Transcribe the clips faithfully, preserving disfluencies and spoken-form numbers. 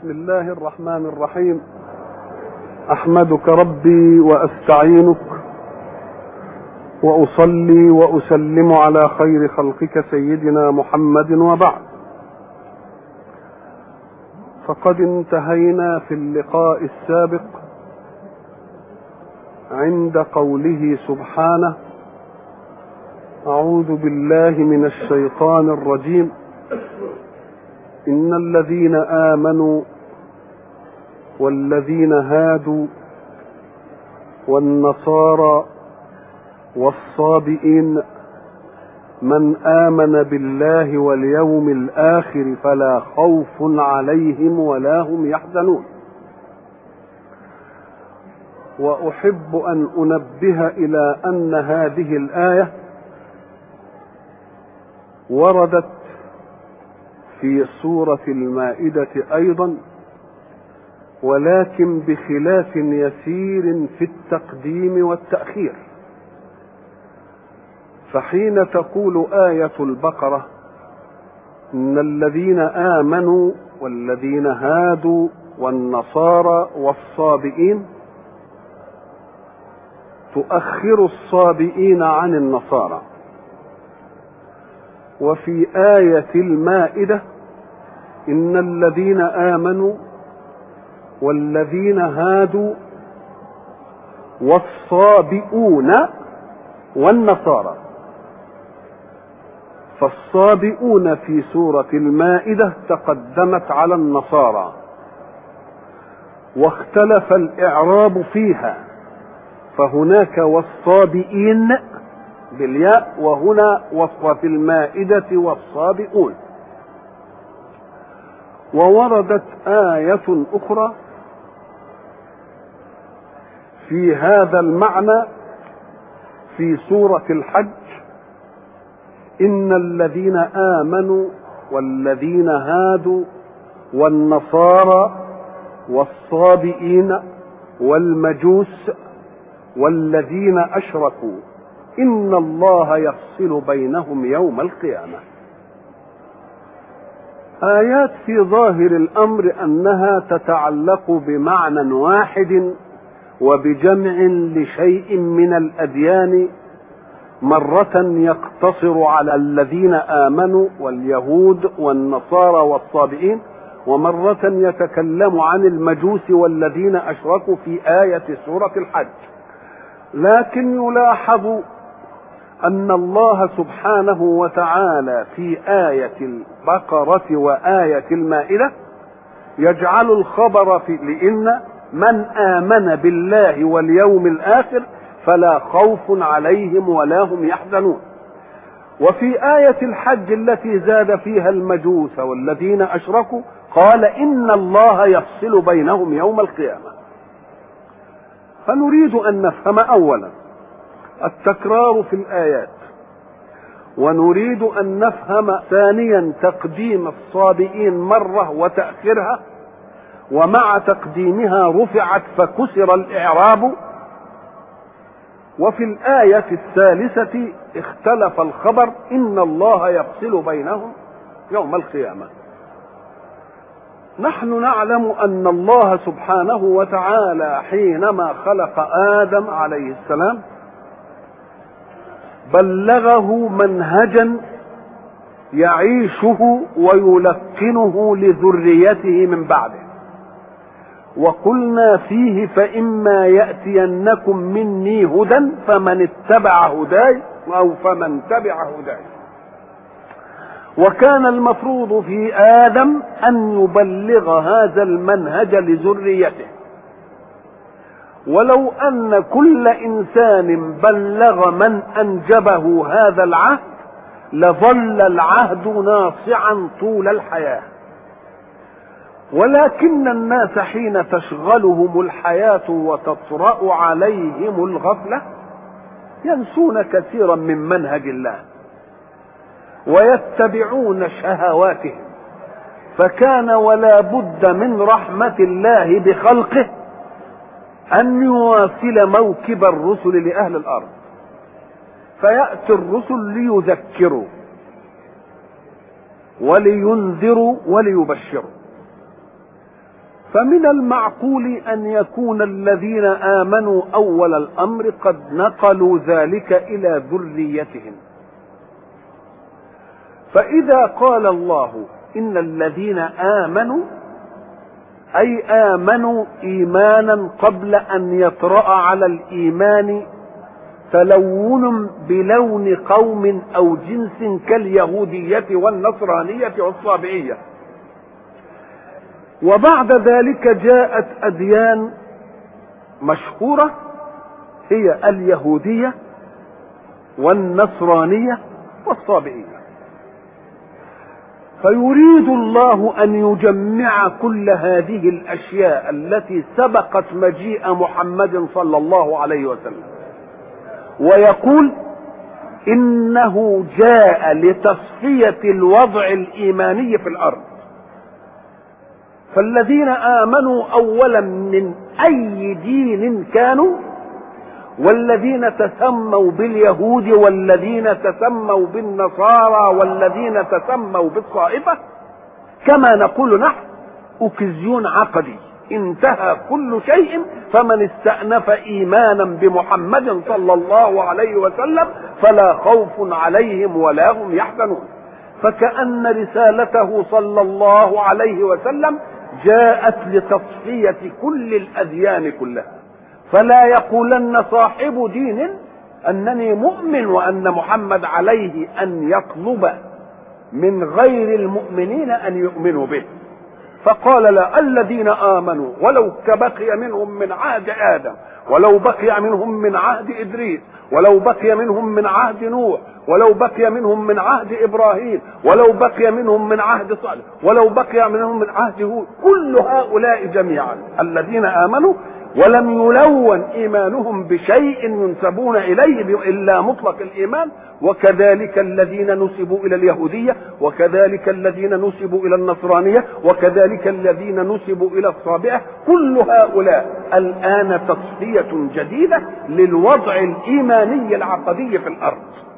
بسم الله الرحمن الرحيم. أحمدك ربي وأستعينك وأصلي وأسلم على خير خلقك سيدنا محمد، وبعد، فقد انتهينا في اللقاء السابق عند قوله سبحانه: أعوذ بالله من الشيطان الرجيم، إن الذين آمنوا والذين هادوا والنصارى والصابئين من آمن بالله واليوم الآخر فلا خوف عليهم ولا هم يحزنون. وأحب أن أنبه إلى أن هذه الآية وردت في سورة المائدة أيضا، ولكن بخلاف يسير في التقديم والتأخير. فحين تقول آية البقرة: إن الذين آمنوا والذين هادوا والنصارى والصابئين، تؤخر الصابئين عن النصارى. وفي آية المائدة: إن الذين آمنوا والذين هادوا والصابئون والنصارى. فالصابئون في سورة المائدة تقدمت على النصارى، واختلف الإعراب فيها، فهناك والصابئين بالياء، وهنا وفي المائدة والصابئون. ووردت آية أخرى في هذا المعنى في سورة الحج: إن الذين آمنوا والذين هادوا والنصارى والصابئين والمجوس والذين أشركوا إن الله يفصل بينهم يوم القيامة. آيات في ظاهر الأمر أنها تتعلق بمعنى واحد وبجمع لشيء من الأديان، مرة يقتصر على الذين آمنوا واليهود والنصارى والصابئين، ومرة يتكلم عن المجوس والذين أشركوا في آية سورة الحج. لكن يلاحظ أن الله سبحانه وتعالى في آية البقرة وآية المائدة يجعل الخبر في لأن من آمن بالله واليوم الآخر فلا خوف عليهم ولا هم يحزنون. وفي آية الحج التي زاد فيها المجوس والذين أشركوا قال: إن الله يفصل بينهم يوم القيامة. فنريد أن نفهم أولا التكرار في الآيات، ونريد أن نفهم ثانيا تقديم الصابئين مرة وتأخيرها، ومع تقديمها رفعت فكسر الإعراب. وفي الآية الثالثة اختلف الخبر: إن الله يفصل بينهم يوم القيامة. نحن نعلم أن الله سبحانه وتعالى حينما خلق آدم عليه السلام بلغه منهجا يعيشه ويلقنه لذريته من بعده، وقلنا فيه: فإما يأتينكم مني هدى فمن اتبع هداي أو فمن تبع هداي. وكان المفروض في آدم أن يبلغ هذا المنهج لذريته، ولو أن كل إنسان بلغ من أنجبه هذا العهد لظل العهد ناصعا طول الحياة. ولكن الناس حين تشغلهم الحياة وتطرأ عليهم الغفلة ينسون كثيرا من منهج الله ويتبعون شهواتهم، فكان ولا بد من رحمة الله بخلقه أن يواصل موكب الرسل لأهل الأرض، فيأتي الرسل ليذكروا ولينذروا وليبشروا. فمن المعقول أن يكون الذين آمنوا أول الأمر قد نقلوا ذلك إلى ذريتهم. فإذا قال الله إن الذين آمنوا أي آمنوا إيمانا قبل أن يطرأ على الإيمان تلون بلون قوم أو جنس كاليهودية والنصرانية والصابئية، وبعد ذلك جاءت أديان مشهورة هي اليهودية والنصرانية والصابئية، فيريد الله أن يجمع كل هذه الأشياء التي سبقت مجيء محمد صلى الله عليه وسلم، ويقول إنه جاء لتصفية الوضع الإيماني في الأرض. فالذين آمنوا أولا من أي دين كانوا، والذين تسموا باليهود والذين تسموا بالنصارى والذين تسموا بالطائفة، كما نقول نحن أكزيون عقدي، انتهى كل شيء، فمن استأنف إيمانا بمحمد صلى الله عليه وسلم فلا خوف عليهم ولا هم يحزنون. فكأن رسالته صلى الله عليه وسلم جاءت لتصفية كل الأديان كلها، فلا يقولن صاحب دين أنني مؤمن وأن محمد عليه أن يطلب من غير المؤمنين أن يؤمنوا به. فقال لا، الذين آمنوا ولو كبقي منهم من عهد آدم، ولو بقي منهم من عهد إدريس، ولو بقي منهم من عهد نوح، ولو بقي منهم من عهد إبراهيم، ولو بقي منهم من عهد صالح، ولو بقي منهم من عهد هود، كل هؤلاء جميعا الذين آمنوا ولم يلون إيمانهم بشيء ينسبون إليه إلا مطلق الإيمان، وكذلك الذين نسبوا إلى اليهودية، وكذلك الذين نسبوا إلى النصرانية، وكذلك الذين نسبوا إلى الصابئة، كل هؤلاء الآن تصفية جديدة للوضع الإيماني العقدي في الأرض.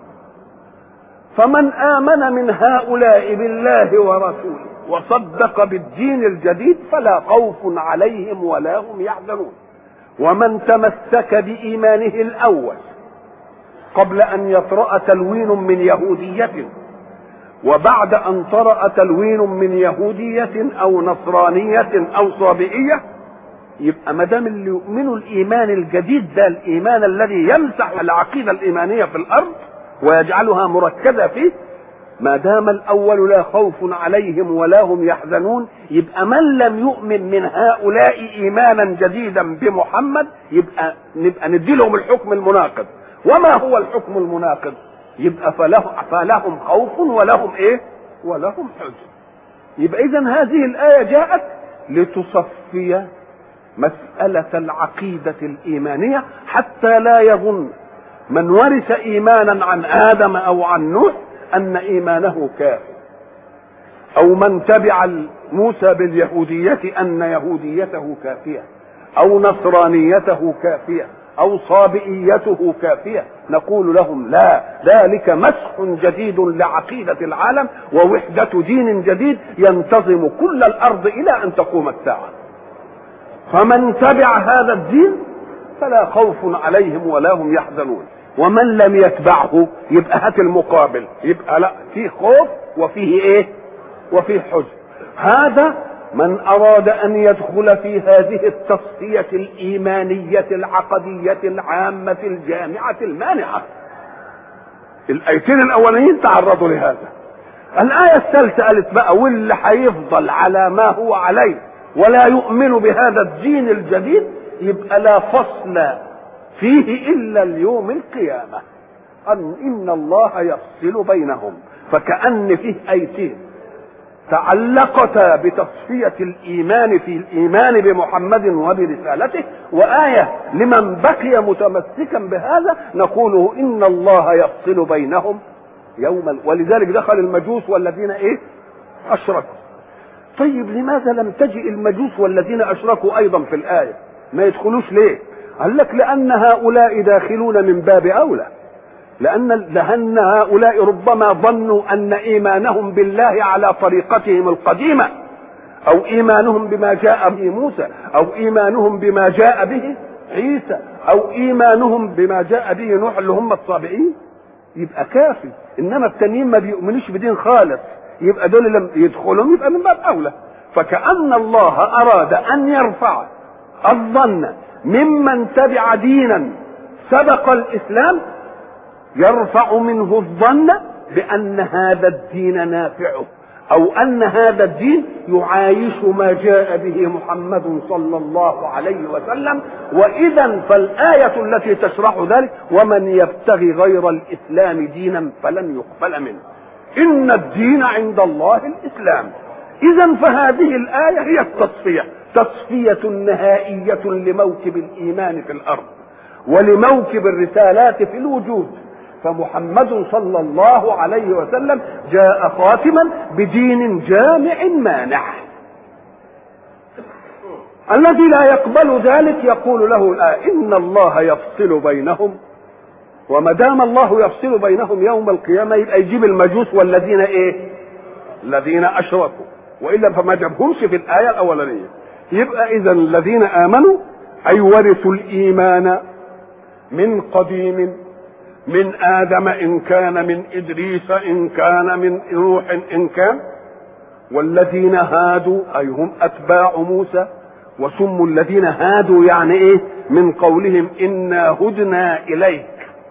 فمن آمن من هؤلاء بالله ورسوله وصدق بالدين الجديد فلا خوف عليهم ولا هم يحزنون. ومن تمسك بإيمانه الأول قبل أن يطرأ تلوين من يهودية، وبعد أن طرأ تلوين من يهودية أو نصرانية أو صابئية، يبقى ما دام اللي يؤمنوا الإيمان الجديد ده الإيمان الذي يمسح العقيدة الإيمانية في الأرض ويجعلها مركزة فيه، ما دام الأول لا خوف عليهم ولا هم يحزنون، يبقى من لم يؤمن من هؤلاء إيمانا جديدا بمحمد يبقى نبقى نديلهم الحكم المناقض. وما هو الحكم المناقض؟ يبقى فلهم, فلهم خوف ولهم إيه؟ ولهم حزن. يبقى إذن هذه الآية جاءت لتصفي مسألة العقيدة الإيمانية، حتى لا يظن من ورث إيمانا عن آدم أو عن نوح أن إيمانه كافر، أو من تبع موسى باليهودية أن يهوديته كافية، أو نصرانيته كافية، أو صابئيته كافية. نقول لهم لا، ذلك مسح جديد لعقيدة العالم ووحدة دين جديد ينتظم كل الأرض إلى أن تقوم الساعة. فمن تبع هذا الدين فلا خوف عليهم ولا هم يحزنون، ومن لم يتبعه يبقى هات المقابل، يبقى لا، فيه خوف وفيه ايه؟ وفيه حزن. هذا من أراد أن يدخل في هذه التصفية الإيمانية العقدية العامة الجامعة المانعة. الآيتين الأولين تعرضوا لهذا. الآية الثالثة قالت بقى واللي هيفضل على ما هو عليه ولا يؤمن بهذا الدين الجديد يبقى لا فصل فيه إلا اليوم القيامة، أن إن الله يفصل بينهم. فكأن فيه آيتين تعلقتا بتصفية الإيمان في الإيمان بمحمد وبرسالته، وآية لمن بقي متمسكا بهذا نقوله إن الله يفصل بينهم يوم. ولذلك دخل المجوس والذين إيه؟ أشركوا. طيب لماذا لم تجئ المجوس والذين أشركوا أيضا في الآية؟ ما يدخلوش ليه؟ قال لك لأن هؤلاء داخلون من باب أولى، لأن لأن هؤلاء ربما ظنوا أن إيمانهم بالله على طريقتهم القديمة او ايمانهم بما جاء به موسى، او ايمانهم بما جاء به عيسى، او ايمانهم بما جاء به نوح اللي هم الصابئين، يبقى كافي. انما التانيين ما بيؤمنوش بدين خالص، يبقى دول لم يدخلهم يبقى من باب اولى. فكأن الله اراد ان يرفع الظن ممن تبع دينا سبق الاسلام، يرفع منه الظن بان هذا الدين نافعه، او ان هذا الدين يعايش ما جاء به محمد صلى الله عليه وسلم. واذا فالايه التي تشرح ذلك: ومن يبتغي غير الاسلام دينا فلن يقبل منه، ان الدين عند الله الاسلام. اذا فهذه الايه هي التصفيه، تصفيه نهائيه لموكب الايمان في الارض ولموكب الرسالات في الوجود. فمحمد صلى الله عليه وسلم جاء خاتما بدين جامع مانع. الذي لا يقبل ذلك يقول له الآية: إن الله يفصل بينهم، وما دام الله يفصل بينهم يوم القيامة يبقى يجيب المجوس والذين إيه؟ الذين أشركوا، وإلا فما جابهمش في الآية الأولانية. يبقى إذا الذين آمنوا أي ورثوا الإيمان من قديم، من آدم إن كان، من إدريس إن كان، من نوح إن كان. والذين هادوا أي هم أتباع موسى، وسموا الذين هادوا يعني إيه؟ من قولهم إنا هدنا إليك.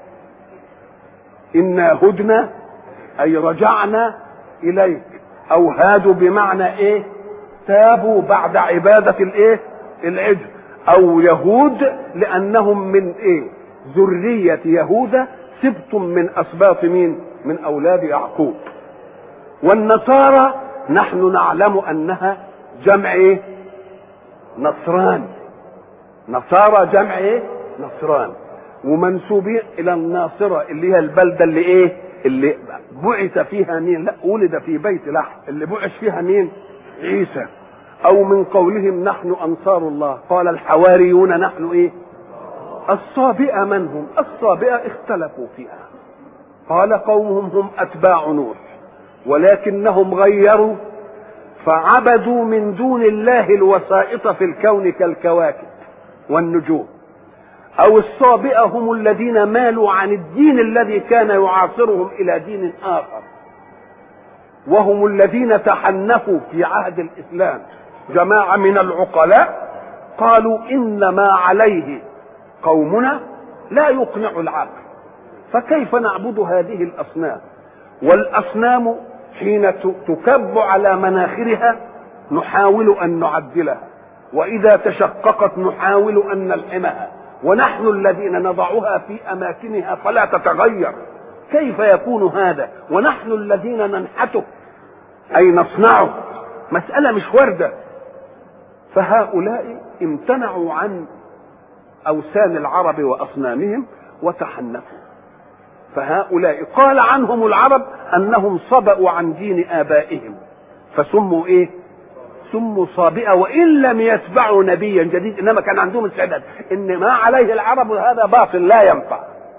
إنا هدنا أي رجعنا إليك، أو هادوا بمعنى إيه؟ تابوا بعد عبادة الإيه؟ العجل. أو يهود لأنهم من إيه؟ ذرية يهوذا، سبت من أسباط مين؟ من أولاد يعقوب. والنصارى نحن نعلم أنها جمع إيه؟ نصران. نصارى جمع إيه؟ نصران، ومنسوبين إلى الناصرة اللي هي البلدة اللي إيه؟ اللي بعث فيها مين؟ لا، ولد في بيت لحم، اللي بعث فيها مين؟ عيسى. أو من قولهم نحن أنصار الله، قال الحواريون نحن إيه؟ الصابئة. من هم الصابئة؟ اختلفوا فيها. قال قومهم هم أتباع نوح، ولكنهم غيروا فعبدوا من دون الله الوسائط في الكون كالكواكب والنجوم. أو الصابئة هم الذين مالوا عن الدين الذي كان يعاصرهم إلى دين آخر، وهم الذين تحنفوا في عهد الإسلام. جماعة من العقلاء قالوا إن ما عليه قومنا لا يقنع العقل، فكيف نعبد هذه الأصنام؟ والأصنام حين تكب على مناخرها نحاول أن نعدلها، وإذا تشققت نحاول أن نلحمها، ونحن الذين نضعها في أماكنها فلا تتغير. كيف يكون هذا ونحن الذين ننحته أي نصنعه؟ مسألة مش واردة. فهؤلاء امتنعوا عن أوثان العرب وأصنامهم وتحنفوا. فهؤلاء قال عنهم العرب أنهم صبأوا عن دين آبائهم، فسموا إيه؟ سموا صابئة، وإن لم يتبعوا نبيا جديد، إنما كان عندهم استعداد إن ما عليه العرب هذا باطل لا ينفع.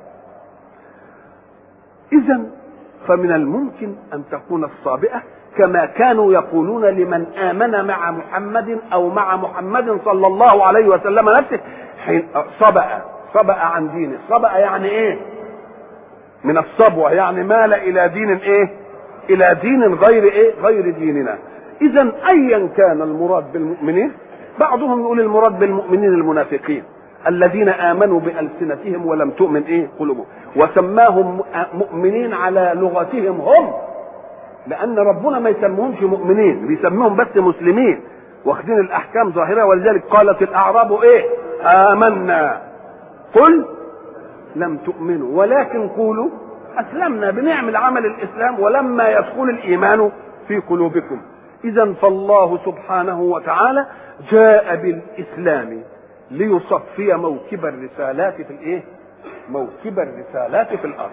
إذا فمن الممكن أن تكون الصابئة كما كانوا يقولون لمن آمن مع محمد أو مع محمد صلى الله عليه وسلم نفسه، حين صبأ صبأ عن دينه. صبأ يعني إيه؟ من الصبوة، يعني مال إلى دين إيه؟ إلى دين غير إيه؟ غير ديننا. إذا أيا كان المراد بالمؤمنين، بعضهم يقول المراد بالمؤمنين المنافقين الذين آمنوا بألسنتهم ولم تؤمن إيه؟ قلوبهم، وسماهم مؤمنين على لغتهم هم، لأن ربنا ما يسموهمش مؤمنين، بيسموهم بس مسلمين واخدين الأحكام ظاهرة. ولذلك قالت الأعراب إيه؟ آمنا قل لم تؤمنوا ولكن قولوا أسلمنا، بنعمل عمل الإسلام ولما يدخل الإيمان في قلوبكم. إذا فالله سبحانه وتعالى جاء بالإسلام ليصفي موكب الرسالات في الإيه؟ موكب الرسالات في الأرض.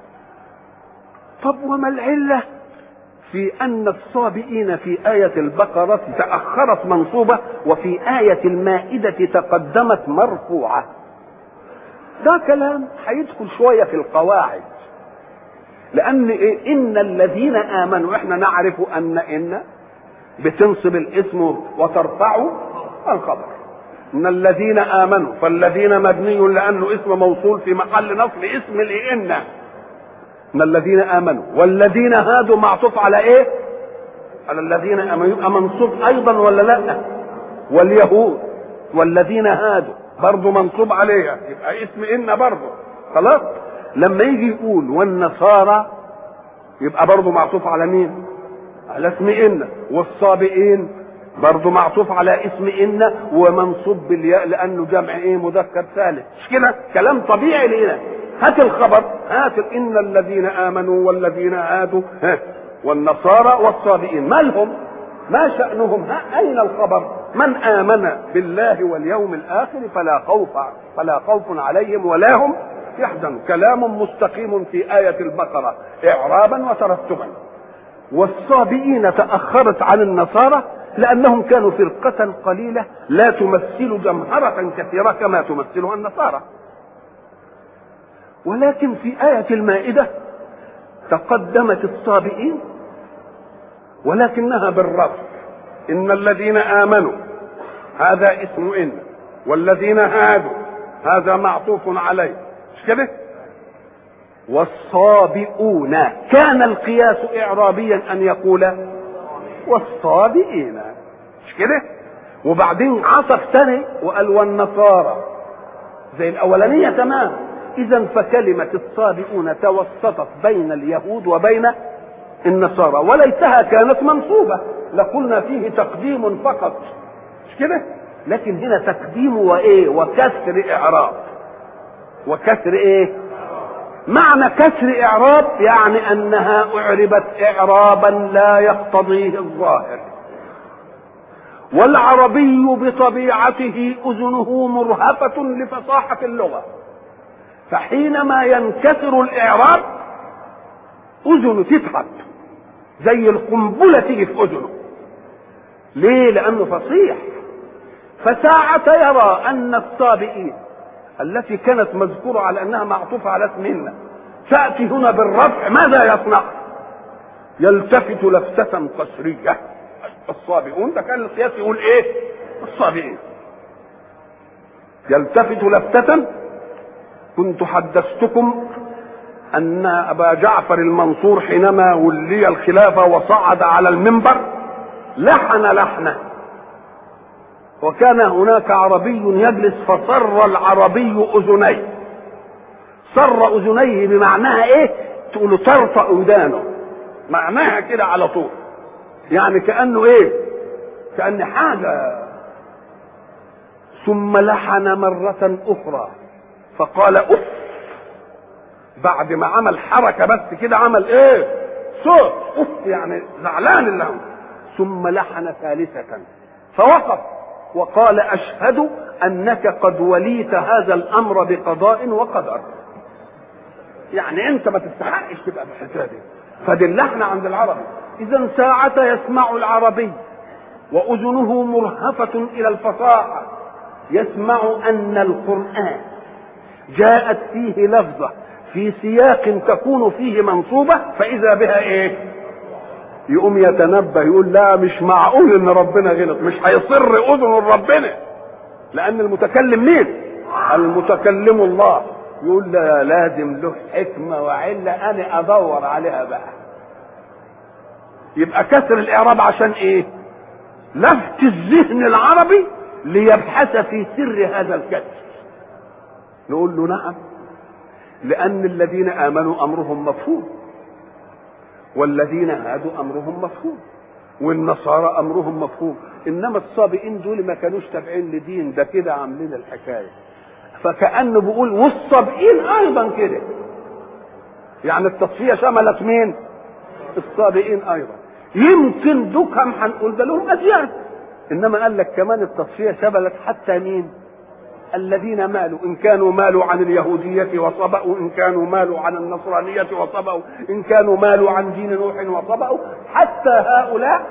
طب وما العلة في أن الصابئين في آية البقرة تأخرت منصوبة وفي آية المائدة تقدمت مرفوعة؟ ده كلام هيدخل شوية في القواعد، لأن إيه؟ إن الذين آمنوا، إحنا نعرف أن إن بتنصب الاسم وترفعه الخبر. ان الذين امنوا، فالذين مبني لانه اسم موصول في محل نصب اسم لان. ان الذين امنوا والذين هادوا معطوف على ايه؟ على الذين امنوا، يبقى منصوب ايضا ولا لا؟ واليهود والذين هادوا برضه منصوب عليها، يبقى اسم ان برضه. خلاص. لما يجي يقول والنصارى يبقى برضه معطوف على مين؟ على اسم ان. والصابئين برضه معطوف على اسم ان ومنصوب بالياء لانه جمع ايه؟ مذكر ثالث. مش كده؟ كلام طبيعي لنا. هات الخبر، هات ان الذين امنوا والذين هادوا والنصارى والصابئين، ما لهم؟ ما شأنهم؟ ها اين الخبر؟ من آمن بالله واليوم الآخر فلا خوف فلا خوف عليهم ولا هم يحزنون. كلام مستقيم في آية البقرة إعرابا وترتبا. والصابئين تأخرت عن النصارى لأنهم كانوا فرقة قليلة لا تمثل جمهرة كثيرة كما تمثلها النصارى. ولكن في آية المائدة تقدمت الصابئين ولكنها بالرفع. إن الذين آمنوا هذا اسم إن، والذين هادوا هذا معطوف عليه. مش كده؟ والصابئون كان القياس إعرابيا أن يقول والصابئين. مش كده؟ وبعدين عطف ثاني وقال والنصارى زي الأولانية تمام. إذا فكلمة الصابئون توسطت بين اليهود وبين النصارى، وليتها كانت منصوبة لقلنا فيه تقديم فقط. مش كده؟ لكن هنا تقديم وايه؟ وكسر اعراب. وكسر ايه؟ معنى كسر اعراب يعني انها اعربت اعرابا لا يقتضيه الظاهر. والعربي بطبيعته اذنه مرهفة لفصاحة اللغة، فحينما ينكسر الاعراب اذنه تتعب زي القنبلة تيجي في اذنه. ليه؟ لانه فصيح. فساعة يرى ان الصابئين التي كانت مذكورة على انها معطوفة على اسمنا تأتي هنا بالرفع، ماذا يصنع؟ يلتفت لفتة قسرية. الصابئون ده كان القياس يقول ايه؟ الصابئين. يلتفت لفتة. كنت حدثتكم ان ابا جعفر المنصور حينما ولي الخلافة وصعد على المنبر لحن لحنه، وكان هناك عربي يجلس فصر العربي اذنيه. صر اذنيه بمعناها ايه؟ تقول طرطق ودانه، معناها كده على طول، يعني كانه ايه؟ كان حاجه. ثم لحن مره اخرى فقال اف، بعد ما عمل حركه بس كده عمل ايه؟ صوت اف، يعني زعلان اللي هو. ثم لحن ثالثه فوقف وقال اشهد انك قد وليت هذا الامر بقضاء وقدر. يعني انت ما تستحقش تبقى بالحكايه دي. فدي اللحنه عند العربي. اذا ساعة يسمع العربي واذنه مرهفة الى الفصاحة يسمع ان القرآن جاءت فيه لفظة في سياق تكون فيه منصوبة فاذا بها ايه؟ يقوم يتنبه يقول لا مش معقول ان ربنا غلط، مش هيصر اذن ربنا، لان المتكلم مين؟ المتكلم الله. يقول لا لازم له حكمة وعلة انا ادور عليها بقى. يبقى كسر الاعراب عشان ايه؟ لفت الذهن العربي ليبحث في سر هذا الكسر. نقول له نعم، لان الذين امنوا امرهم مفهوم، والذين هادوا امرهم مفهوم، والنصارى امرهم مفهوم. انما الصابئين دول ما كانوش تابعين لدين، ده كده عاملين الحكايه. فكأنه بيقول والصابئين ايضا كده، يعني التصفيه شملت مين؟ الصابئين ايضا. يمكن دكهم هنقول ده لهم اديان، انما قال لك كمان التصفيه شملت حتى مين؟ الذين مالوا، إن كانوا مالوا عن اليهودية وصبأوا، إن كانوا مالوا عن النصرانية وصبأوا، إن كانوا مالوا عن دين نوح وصبأوا، حتى هؤلاء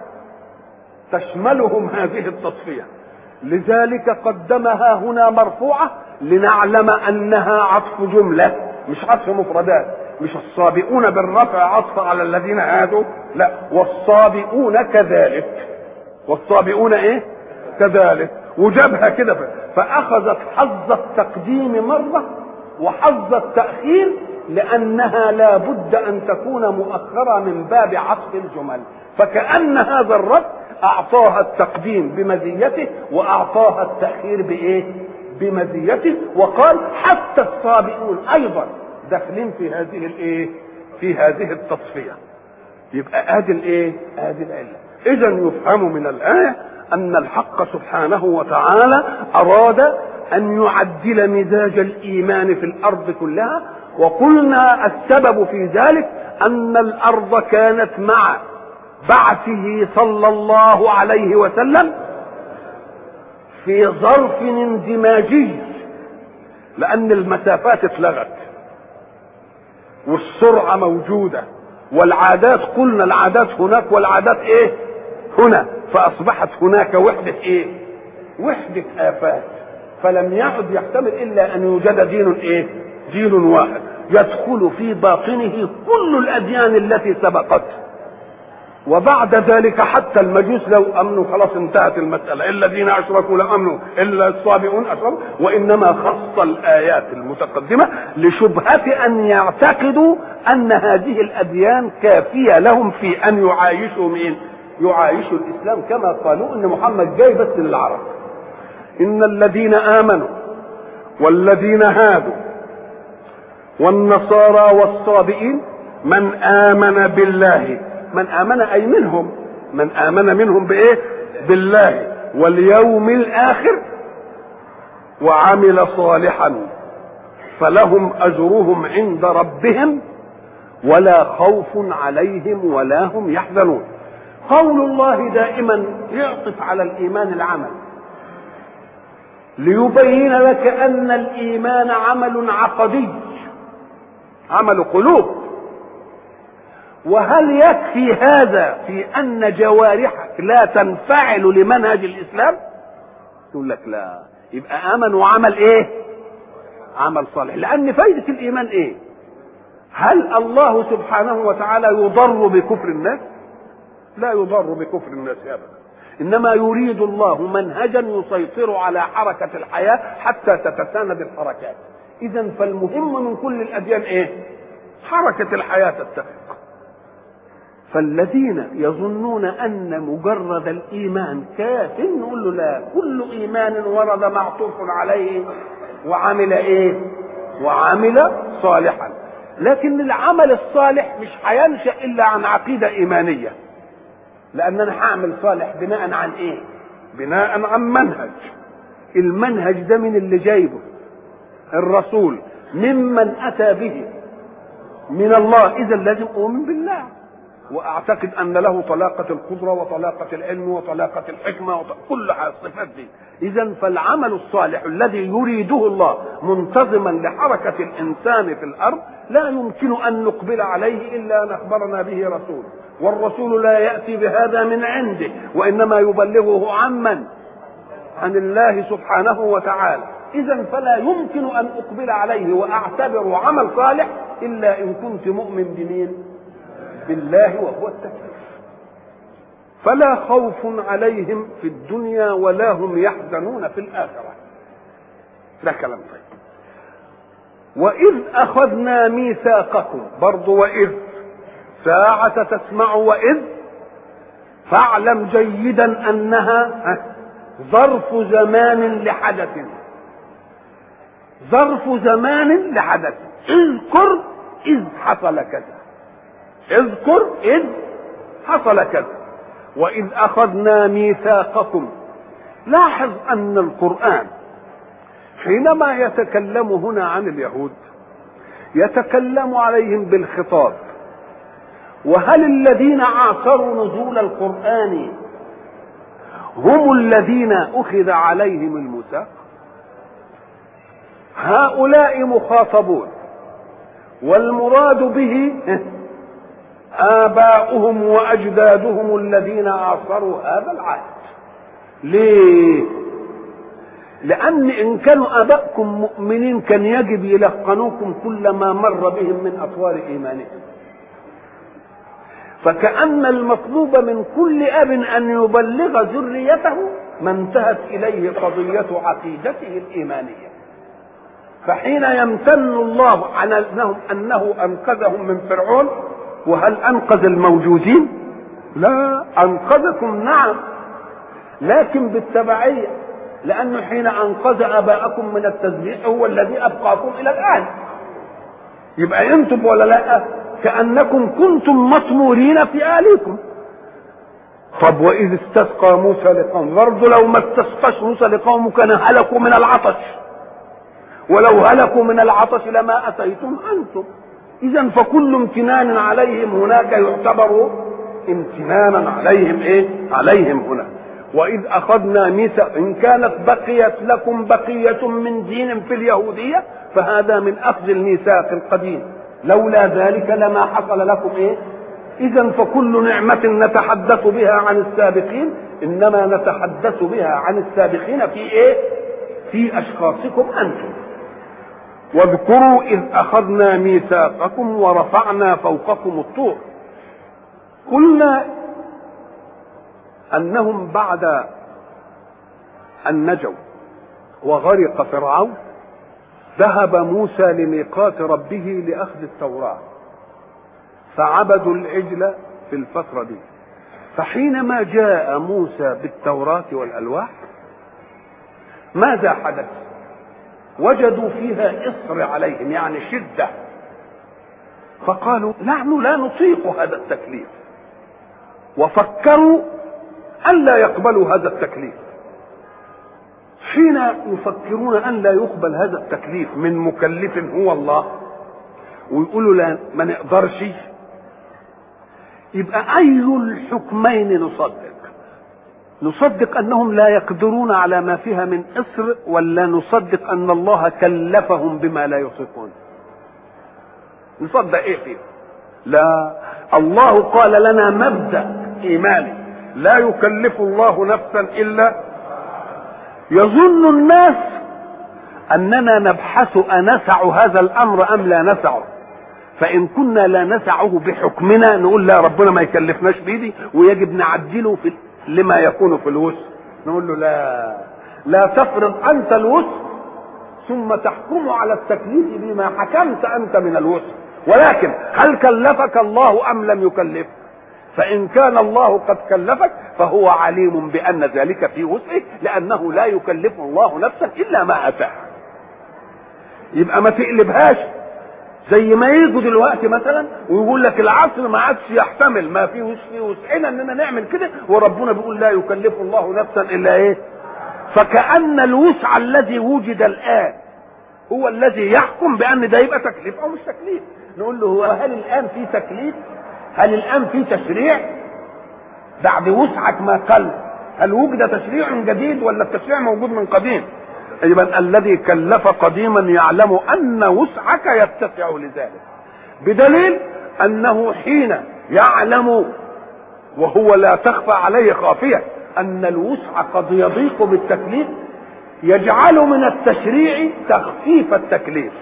تشملهم هذه التصفية. لذلك قدمها هنا مرفوعة لنعلم أنها عطف جملة مش عطف مفردات. مش الصابئون بالرفع عطف على الذين هادوا، لا، والصابئون كذلك، والصابئون ايه كذلك، وجابها كده، فاخذت حظ التقديم مره وحظ التاخير لانها لا بد ان تكون مؤخره من باب عطف الجمل، فكأن هذا الرد اعطاها التقديم بمزيته واعطاها التاخير بايه بمزيته، وقال حتى الصابئون ايضا داخلين في هذه الايه في هذه التصفيه. يبقى ادي الايه ادي العله. اذا يفهم من الايه ان الحق سبحانه وتعالى اراد ان يعدل مزاج الايمان في الارض كلها، وقلنا السبب في ذلك ان الارض كانت مع بعثه صلى الله عليه وسلم في ظرف اندماجي، لان المسافات اتلغت والسرعه موجوده والعادات، قلنا العادات هناك والعادات ايه هنا، فاصبحت هناك وحده ايه وحده افات، فلم يعد يحتمل الا ان يوجد دين ايه دين واحد يدخل في باطنه كل الاديان التي سبقته، وبعد ذلك حتى المجوس لو امنوا خلاص انتهت المساله، الا الذين اشركوا لو امنوا الا الصابئون اشركوا، وانما خص الايات المتقدمه لشبهه ان يعتقدوا ان هذه الاديان كافيه لهم في ان يعايشوا مين يعايشوا الاسلام، كما قالوا ان محمد جاي بس للعرب. ان الذين امنوا والذين هادوا والنصارى والصابئين من امن بالله، من آمن أي منهم، من آمن منهم بإيه بالله واليوم الآخر وعمل صالحا فلهم أجرهم عند ربهم ولا خوف عليهم ولا هم يحزنون. قول الله دائما يعطف على الإيمان العمل، ليبين لك أن الإيمان عمل عقدي، عمل قلوب. وهل يكفي هذا في ان جوارحك لا تنفعل لمنهج الاسلام؟ يقول لك لا، يبقى امن وعمل ايه عمل صالح. لان فايده الايمان ايه؟ هل الله سبحانه وتعالى يضر بكفر الناس؟ لا يضر بكفر الناس ابدا، انما يريد الله منهجا يسيطر على حركه الحياه حتى تتساند الحركات. اذا فالمهم من كل الاديان ايه؟ حركه الحياه تتفق. فالذين يظنون ان مجرد الايمان كاف، نقول له لا، كل ايمان ورد معطوف عليه وعمل ايه وعمل صالحا. لكن العمل الصالح مش هينشا الا عن عقيده ايمانيه، لان انا هعمل صالح بناء عن ايه بناء عن منهج. المنهج ده من اللي جايبه الرسول ممن اتى به من الله، اذا لازم اؤمن بالله واعتقد ان له طلاقه القدره وطلاقه العلم وطلاقه الحكمه وكل الصفات دي. اذا فالعمل الصالح الذي يريده الله منتظما لحركه الانسان في الارض لا يمكن ان نقبل عليه الا ان اخبرنا به رسول، والرسول لا ياتي بهذا من عنده وانما يبلغه عمن عن الله سبحانه وتعالى. اذا فلا يمكن ان اقبل عليه واعتبره عمل صالح الا ان كنت مؤمن بمين بالله وهو التكليف. فلا خوف عليهم في الدنيا ولا هم يحزنون في الآخرة. ده كلام طيب. وإذ أخذنا ميثاقكم، برضو وإذ ساعة تسمع وإذ، فاعلم جيدا أنها ظرف زمان لحدث، ظرف زمان لحدث. اذكر إذ حصل كذا، اذكر إذ حصل كذا. وإذ أخذنا ميثاقكم. لاحظ أن القرآن حينما يتكلم هنا عن اليهود يتكلم عليهم بالخطاب. وهل الذين عاصروا نزول القرآن هم الذين أخذ عليهم الميثاق؟ هؤلاء مخاطبون، والمراد به آباؤهم وأجدادهم الذين عاصروا هذا العهد. ليه؟ لأن إن كانوا آبائكم مؤمنين كان يجب يلقنوكم كل ما مر بهم من أطوار إيمانهم. فكأن المطلوب من كل أب أن يبلغ ذريته ما انتهت إليه قضية عقيدته الإيمانية. فحين يمتن الله على أنه, أنه أنقذهم من فرعون، وهل أنقذ الموجودين؟ لا، أنقذكم نعم، لكن بالتبعية، لأنه حين أنقذ آباءكم من التذبيح هو الذي أبقاكم إلى الآن. يبقى أنتم ولا لا؟ كأنكم كنتم مطمورين في أهليكم. طب وإذ استسقى موسى لقومه، برضه لو ما استسقاش موسى لقومه كان هلكوا من العطش، ولو هلكوا من العطش لما أتيتم أنتم. إذا فكل امتنان عليهم هناك يعتبر امتنانا عليهم إيه؟ عليهم هنا. وإذ أخذنا ميثاق، إن كانت بقيت لكم بقية من دين في اليهودية فهذا من أخذ الميثاق القديم، لولا ذلك لما حصل لكم إيه؟ إذا فكل نعمة نتحدث بها عن السابقين إنما نتحدث بها عن السابقين في إيه؟ في أشخاصكم أنتم. واذكروا إذ أخذنا ميثاقكم ورفعنا فوقكم الطور. قلنا أنهم بعد أن نجوا وغرق فرعون ذهب موسى لميقات ربه لأخذ التوراة، فعبدوا العجل في الفترة دي. فحينما جاء موسى بالتوراة والألواح ماذا حدث؟ وجدوا فيها إصر عليهم، يعني شدة، فقالوا نحن لا نطيق هذا التكليف، وفكروا ألا يقبلوا هذا التكليف. حين يفكرون أن لا يقبل هذا التكليف من مكلف هو الله ويقولوا لا ما نقدرش، يبقى أي الحكمين نصدق؟ نصدق أنهم لا يقدرون على ما فيها من إصر، ولا نصدق أن الله كلفهم بما لا يطيقون؟ نصدق إيه فيه؟ لا، الله قال لنا مبدأ إيماني لا يكلف الله نفسا إلا. يظن الناس أننا نبحث أنسع هذا الأمر أم لا نسعه، فإن كنا لا نسعه بحكمنا نقول لا، ربنا ما يكلفناش بيدي ويجب نعدله في لما يكون في الوسع. نقول له لا، لا تفرض أنت الوسع ثم تحكم على التكليف بما حكمت أنت من الوسع، ولكن هل كلفك الله أم لم يكلفك؟ فإن كان الله قد كلفك فهو عليم بأن ذلك في وسعه، لأنه لا يكلف الله نفسا إلا ما أتاه. يبقى ما تقلبهاش زي ما يجوا دلوقتي مثلا ويقول لك العصر ما عادش يحتمل، ما فيه في وسعنا اننا نعمل كده، وربنا بيقول لا يكلف الله نفسا الا ايه. فكأن الوسع الذي وجد الآن هو الذي يحكم بأن ده يبقى تكليف أو مش تكليف. نقول له هو هل الآن في تكليف؟ هل الآن في تشريع بعد وسعك ما قل؟ هل وجد تشريع جديد ولا التشريع موجود من قديم؟ يبقى الذي كلف قديما يعلم أن وسعك يتسع لذلك، بدليل أنه حين يعلم وهو لا تخفى عليه خافية أن الوسع قد يضيق بالتكليف يجعل من التشريع تخفيف التكليف.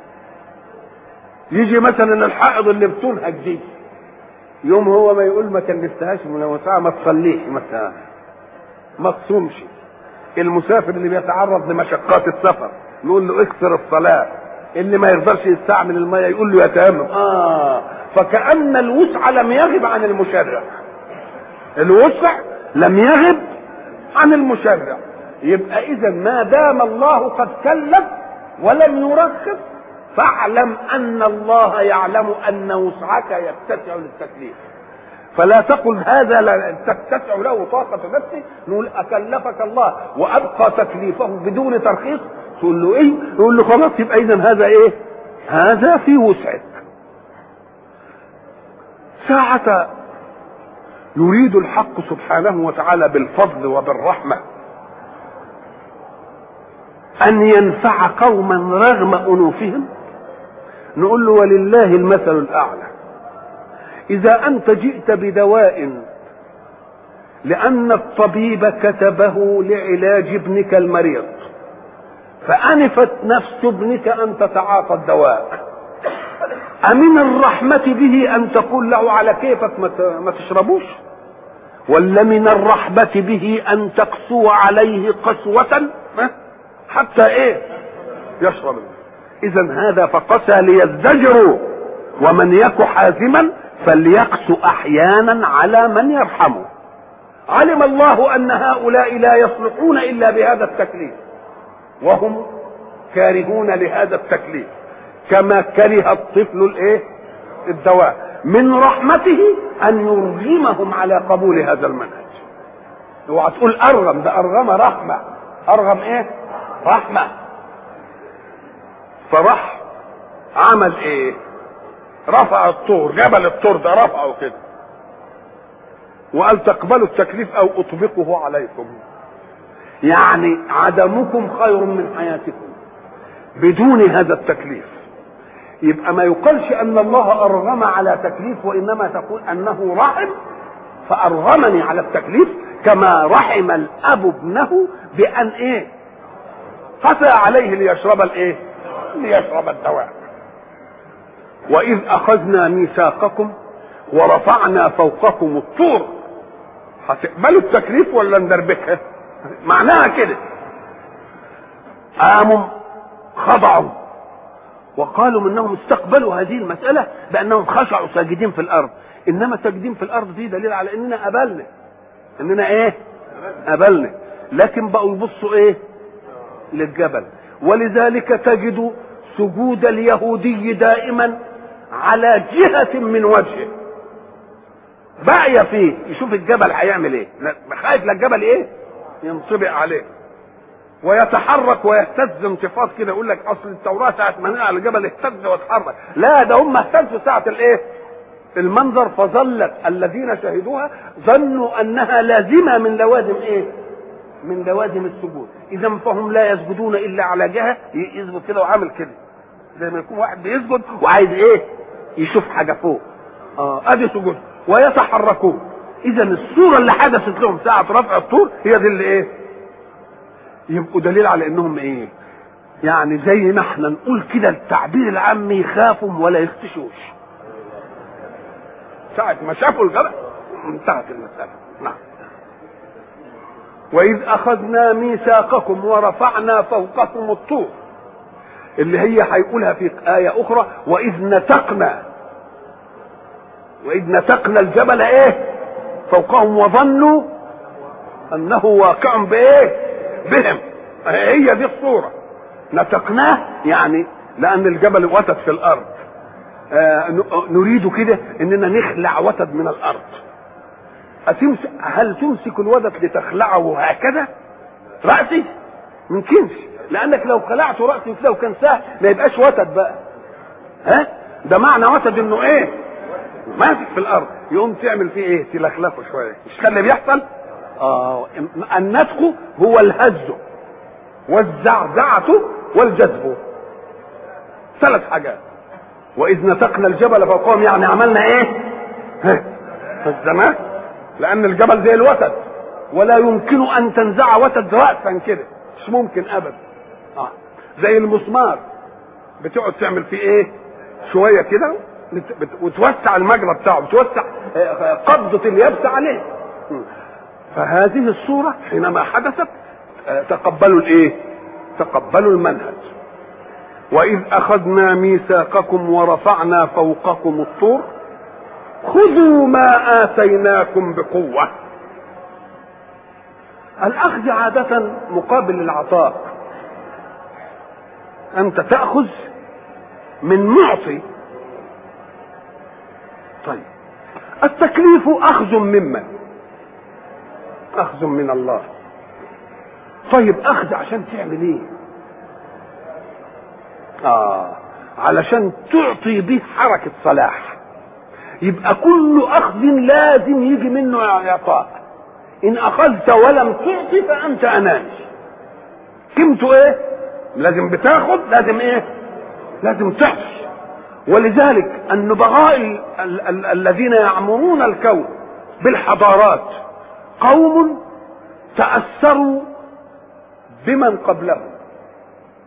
يجي مثلا الحائض اللي بتنهج دي يوم هو ما يقول ما كلفتهاش من وسعها ما تصليش مثلا، ما تصومش. المسافر اللي بيتعرض لمشقات السفر نقول له اكثر الصلاة. اللي ما يقدرش يستعمل المية يقول له يتيمم. اه فكأن الوسع لم يغب عن المشرع، الوسع لم يغب عن المشرع. يبقى اذا ما دام الله قد كلف ولم يرخص فاعلم ان الله يعلم ان وسعك يتسع للتكليف، فلا تقل هذا لا تتسع له طاقة نفسي. نقول أكلفك الله وأبقى تكليفه بدون ترخيص، تقول له إيه؟ يقول له خلاص يبقى إذن هذا إيه؟ هذا في وسعك. ساعة يريد الحق سبحانه وتعالى بالفضل وبالرحمة أن ينفع قوما رغم أنوفهم، نقول له ولله المثل الأعلى. إذا أنت جئت بدواء لأن الطبيب كتبه لعلاج ابنك المريض فأنفت نفس ابنك أن تتعاطى الدواء، أمن الرحمة به أن تقول له على كيفك ما تشربوش؟ ولا من الرحمة به أن تقسو عليه قسوة حتى إيه يشرب؟ إذا هذا فقسى ليزدجروا، ومن يك حازما فليقسو أحيانا على من يرحمه. علم الله أن هؤلاء لا يصلحون إلا بهذا التكليف، وهم كارهون لهذا التكليف كما كره الطفل الايه الدواء. من رحمته ان يرغمهم على قبول هذا المنهج. اوعى تقول ارغم، ده ارغم رحمه، ارغم ايه رحمه. فراح عمل ايه؟ رفع الطور، جبل الطور ده رفعه كده وقال تقبلوا التكليف او اطبقه عليكم، يعني عدمكم خير من حياتكم بدون هذا التكليف. يبقى ما يقالش ان الله ارغم على تكليف، وانما تقول انه رحم فارغمني على التكليف، كما رحم الاب ابنه بان ايه قسى عليه ليشرب الايه ليشرب الدواء. واذ اخذنا ميثاقكم ورفعنا فوقكم الطور، هتقبلوا التكليف ولا ندربكها؟ معناها كده. قاموا خضعوا وقالوا انهم استقبلوا هذه المسألة بانهم خشعوا ساجدين في الارض. انما ساجدين في الارض دي دليل على اننا قبلنا، اننا ايه قبلنا، لكن بقوا يبصوا ايه للجبل. ولذلك تجد سجود اليهودي دائما على جهة من وجهه، باقية فيه، يشوف الجبل هيعمل ايه، خايف للجبل ايه ينطبق عليه ويتحرك ويهتز انتفاض كده. يقول لك اصل التوراة ساعة ما نقع على الجبل اهتز واتحرك، لا ده هم اهتزوا ساعة الايه المنظر، فظلت الذين شهدوها ظنوا انها لازمة من لوازم ايه من لوازم السجود. اذا فهم لا يسجدون الا على جهة، يسجد كده وعامل كده زي ما يكون واحد بيسجد وعايز ايه يشوف حاجة فوق، اه ادي سجود، ويتحركون. اذا الصورة اللي حدثت لهم ساعة رفع الطور هي دي اللي ايه يبقوا دليل على انهم ايه يعني زي ما احنا نقول كده التعبير العامي يخافوا ولا يختشوش. ساعة ما شافوا الجبل انتهت المسألة. نعم. وإذ أخذنا ميثاقكم ورفعنا فوقكم الطور، اللي هي هيقولها في آية أخرى وإذ نتقنا وإذ نتقنا الجبل إيه فوقهم وظنوا أنه واقع بإيه بهم. هي دي الصورة، نتقناه يعني لأن الجبل وتد في الأرض، آه نريد كده إننا نخلع وتد من الأرض. أتمسك هل تمسك الوتد لتخلعه هكذا رأسي؟ ممكنش، لأنك لو خلعت رأسي كده وكان سهل ما يبقاش وتد بقى. ها ده معنى وتد إنه إيه ماسك في الأرض، يقوم تعمل فيه إيه تلخلفه شوية. مش كان اللي بيحصل؟ آه النتق هو الهز والزعزعة والجذب، ثلاث حاجات. وإذ نتقنا الجبل فوقهم يعني عملنا إيه؟ هزماه، لأن الجبل زي الوتد ولا يمكن أن تنزع وتد رأسا كده، مش ممكن أبدا. آه. زي المسمار بتقعد تعمل فيه إيه؟ شوية كده وتوسع المجرى بتاعه، بتوسع قبضة اليابسة عليه. فهذه الصورة حينما حدثت تقبلوا الايه تقبلوا المنهج. واذ اخذنا ميثاقكم ورفعنا فوقكم الطور خذوا ما اتيناكم بقوة. الاخذ عادة مقابل العطاء، انت تأخذ من معطي. طيب التكليف اخذ ممن؟ اخذ من الله. طيب اخذ عشان تعمل ايه؟ اه علشان تعطي به حركة صلاح. يبقى كل اخذ لازم يجي منه اعطاء. ان اخذت ولم تعطي فانت اناني. قيمته ايه؟ لازم بتاخذ، لازم ايه؟ لازم تعطي. ولذلك النبغاء ال- ال- ال- الذين يعمرون الكون بالحضارات قوم تأثروا بمن قبلهم،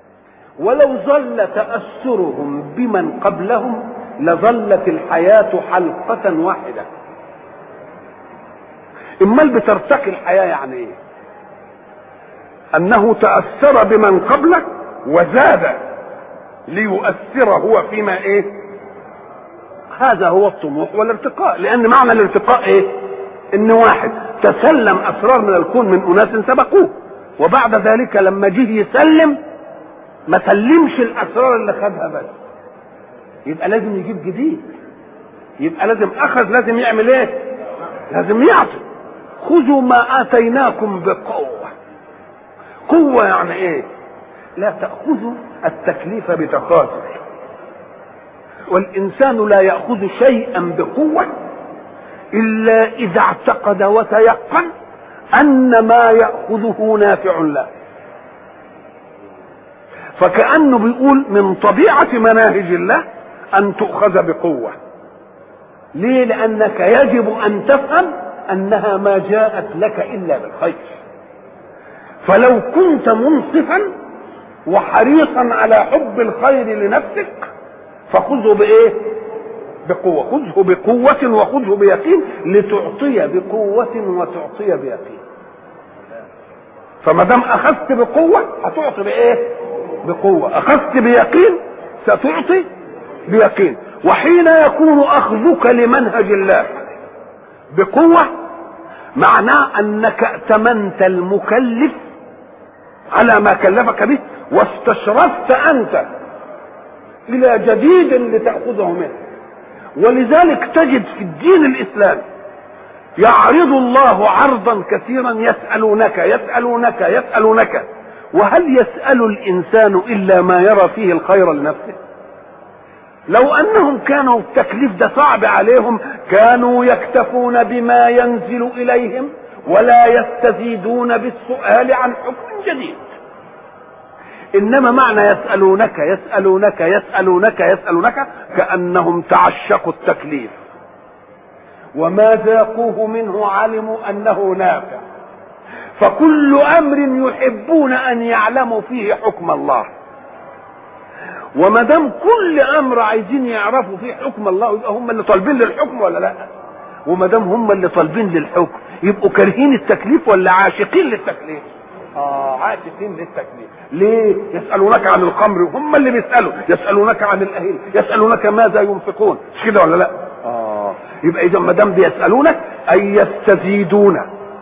ولو ظل تأثرهم بمن قبلهم لظلت الحياة حلقة واحدة. امال بترتقي الحياة يعني ايه؟ انه تأثر بمن قبله وزاد ليؤثر هو فيما ايه؟ هذا هو الطموح والارتقاء. لان معنى الارتقاء ايه؟ ان واحد تسلم اسرار من الكون من اناس سبقوه، وبعد ذلك لما جه يسلم ما سلمش الاسرار اللي خدها بس، يبقى لازم يجيب جديد، يبقى لازم اخذ، لازم يعمل ايه؟ لازم يعطي. خذوا ما اتيناكم بقوه. قوه يعني ايه؟ لا تاخذوا التكليف بتخاذل، والانسان لا ياخذ شيئا بقوه الا اذا اعتقد وتيقن ان ما ياخذه نافع له. فكأنه بيقول من طبيعة مناهج الله أن تؤخذ بقوة. ليه؟ لأنك يجب أن تفهم أنها ما جاءت لك إلا بالخير. فلو كنت منصفا وحريصا على حب الخير لنفسك فخذه بإيه؟ بقوة. خذه بقوة وخذه بيقين لتعطي بقوة وتعطي بيقين. فما دام أخذت بقوة هتعطي بإيه؟ بقوة. أخذت بيقين ستعطي بيقين. وحين يكون أخذك لمنهج الله بقوة معناه أنك ائتمنت المكلف على ما كلفك به، واستشرفت أنت إلى جديد لتأخذه منه. ولذلك تجد في الدين الإسلامي يعرض الله عرضا كثيرا يسألونك يسألونك يسألونك، وهل يسأل الإنسان إلا ما يرى فيه الخير لنفسه؟ لو أنهم كانوا التكليف ده صعب عليهم كانوا يكتفون بما ينزل إليهم ولا يستزيدون بالسؤال عن حكم جديد. إنما معنى يسألونك يسألونك يسألونك يسألونك كأنهم تعشقوا التكليف وما ذاقوه منه علموا أنه نافع، فكل امر يحبون ان يعلموا فيه حكم الله. وما دام كل امر عايزين يعرفوا فيه حكم الله يبقى هم اللي طالبين للحكم ولا لا؟ وما دام هم اللي طالبين للحكم يبقوا كارهين التكليف ولا عاشقين للتكليف؟ اه عاشقين للتكليف. ليه؟ يسالونك عن الخمر، هم اللي بيسالوا. يسالونك عن الاهل، يسالونك ماذا ينفقون، مش كده ولا لا؟ اه يبقى اذا ما دام بيسالونك اي يستزيدون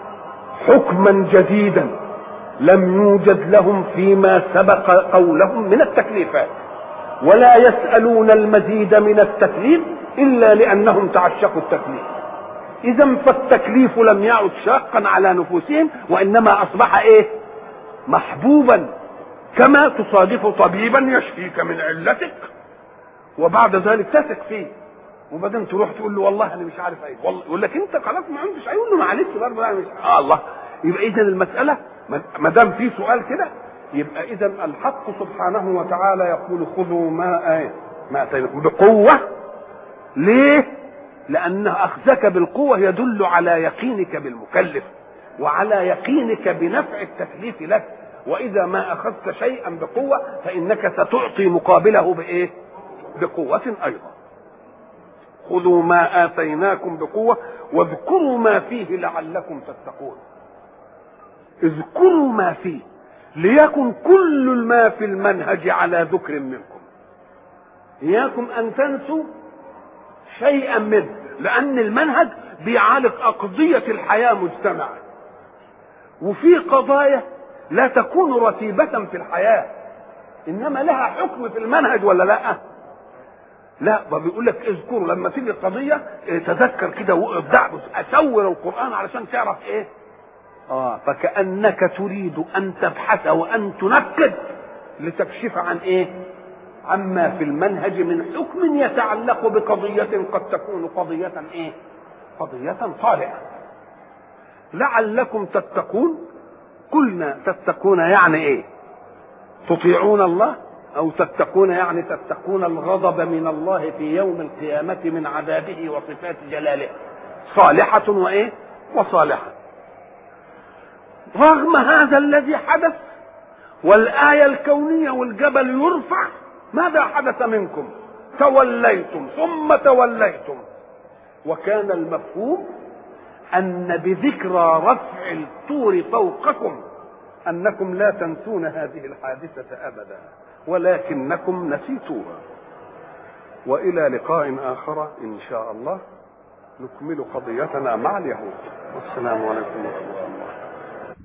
حكما جديدا لم يوجد لهم فيما سبق قولهم من التكليفات، ولا يسألون المزيد من التكليف إلا لأنهم تعشقوا التكليف. إذا فالتكليف لم يعد شاقا على نفوسهم وإنما أصبح إيه؟ محبوبا، كما تصادف طبيبا يشفيك من علتك وبعد ذلك تثق فيه، وبعدين تروح تقول له والله انا مش عارف ايه، والله يقول لك انت خلاص ما عندش، هيقول له معلش برضه انا مش اه الله. يبقى اذا المساله ما دام في سؤال كده يبقى اذا الحق سبحانه وتعالى يقول خذوا ما ايه ما اتيناكم بقوه. ليه؟ لان اخذك بالقوه يدل على يقينك بالمكلف وعلى يقينك بنفع التكليف لك. واذا ما اخذت شيئا بقوه فانك ستعطي مقابله بايه؟ بقوه ايضا. خذوا ما آتيناكم بقوة واذكروا ما فيه لعلكم تتقون. اذكروا ما فيه ليكن كل ما في المنهج على ذكر منكم، إياكم أن تنسوا شيئا منه، لأن المنهج بيعالج أقضية الحياة مجتمعة، وفي قضايا لا تكون رتيبة في الحياة إنما لها حكم في المنهج ولا لا؟ لا، بيقول لك اذكروا لما تيجي القضيه تذكر كده وابدع اصور القران علشان تعرف ايه. اه فكانك تريد ان تبحث وان تنكد لتكشف عن ايه؟ عما في المنهج من حكم يتعلق بقضيه قد تكون قضيه ايه؟ قضيه صالحه. لعلكم تتقون. قلنا تتقون يعني ايه؟ تطيعون الله، أو تتقون يعني تتقون الغضب من الله في يوم القيامة من عذابه وصفات جلاله. صالحة وإيه؟ وصالحة. رغم هذا الذي حدث والآية الكونية والجبل يرفع، ماذا حدث منكم؟ توليتم ثم توليتم. وكان المفهوم أن بذكرى رفع الطور فوقكم أنكم لا تنسون هذه الحادثة أبدا، ولكنكم نسيتوها. وإلى لقاء آخر إن شاء الله نكمل قضيتنا مع اليهود. والسلام عليكم ورحمة الله.